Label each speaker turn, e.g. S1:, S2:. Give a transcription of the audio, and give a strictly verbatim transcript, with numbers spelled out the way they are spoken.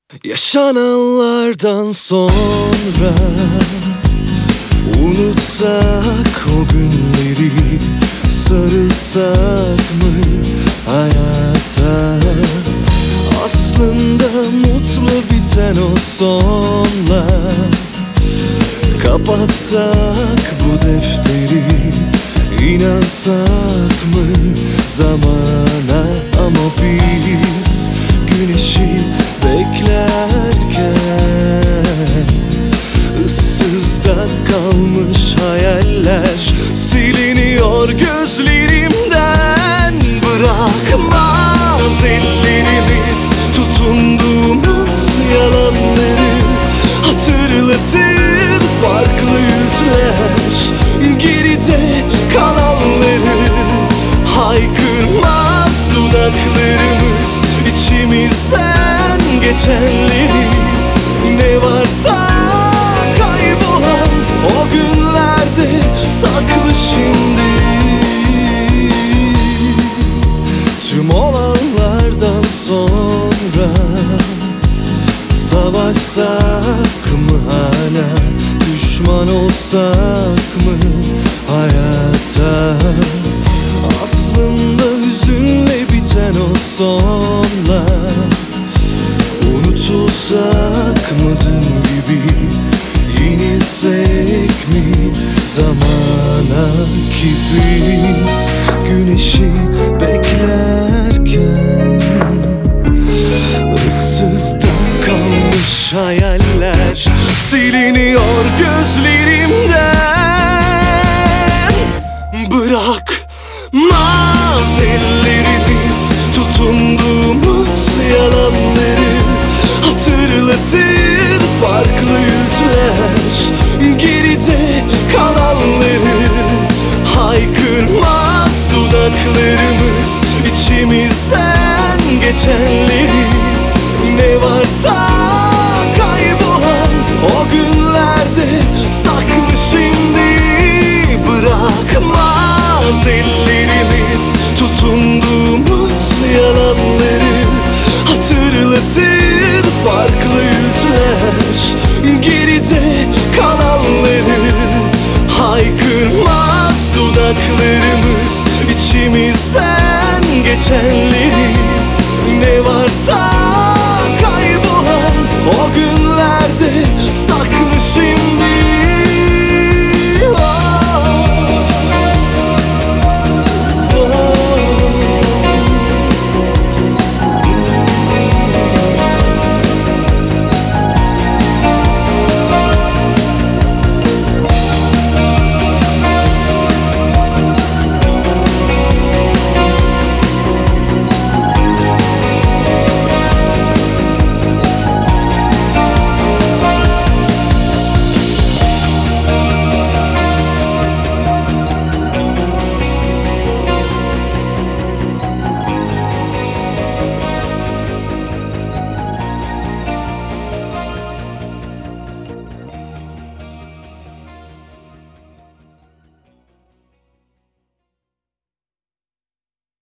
S1: Yaşananlardan sonra unutsak o günleri, sarılsak mı hayata? Aslında mutlu biten o sonla kapatsak bu defteri, inansak mı zamana? Ama biz güneşi beklerken ıssızda kalmış hayaller siliniyor gözlerimden. Bırakmaz ellerimiz tutunduğumuz yalanları, hatırlatır farklı yüzler geride kalanları. Haykırmaz dudaklarımız içimizden geçenleri, ne varsa kaybolan o günlerde saklı şimdi. Tüm olanlardan sonra savaşsak mı hala, düşman olsak mı hayata? Aslında hüzünle biten o sonla unutulsak mı dün gibi, yenilsek mi zamana? Ki biz güneşi beklerken ıssızda kalmış hayaller siliniyor gözlerimden. Bırakmaz ellerimiz tutunduğumuz yalanları, hatırlatır farklı yüzler geride kalanları. Haykırmaz dudaklarımız içimizden geçenleri, ne varsa kaybolan o günlerde saklı şimdi. Bırakmaz ellerimiz tutunduğumuz yalanları, hatırlatır farklı yüzler geride kalanları. Haykırmaz dudaklarımız içimizden geçen